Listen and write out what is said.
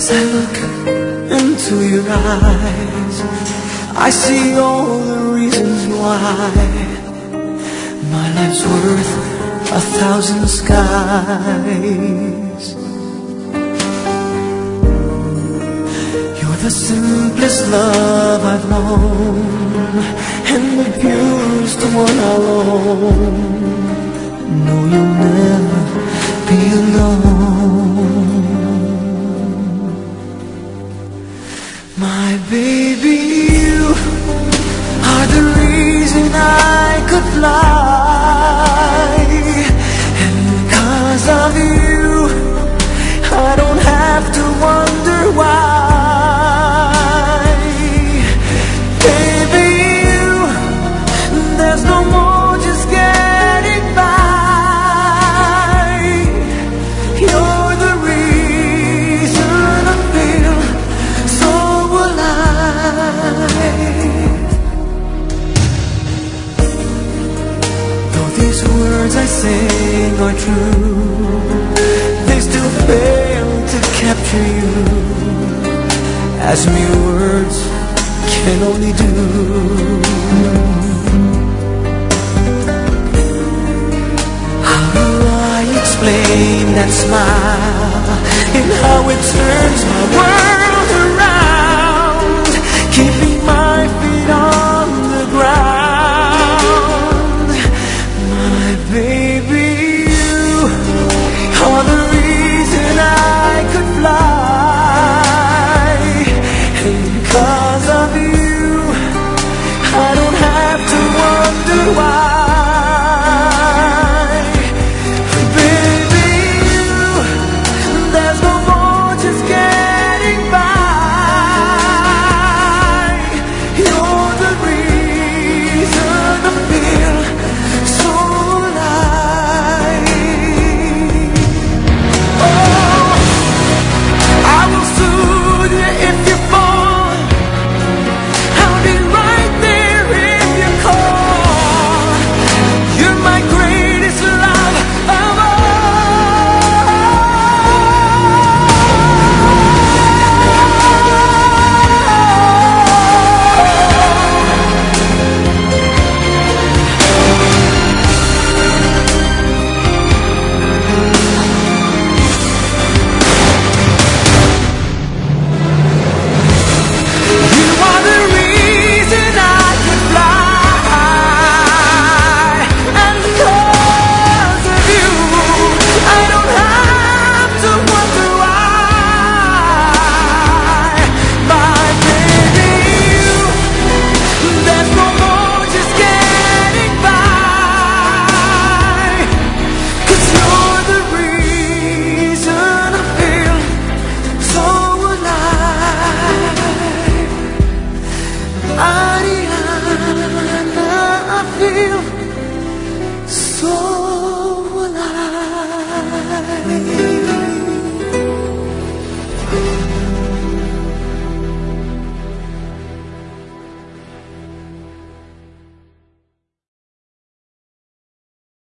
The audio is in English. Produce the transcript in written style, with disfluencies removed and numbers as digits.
As I look into your eyes, I see all the reasons why my life's worth 1,000 skies. You're the simplest love I've known, and the purest one I'll own. No, you'll never be alone. My baby, you are the reason I could fly, and because of you, I don't have to wonder why. Baby, you, there's no more just getting by. You're the reason I feel so alive. Though these words I sing are true, they still fail to capture you, as mere words can only do. How do I explain that smile and how it turns my world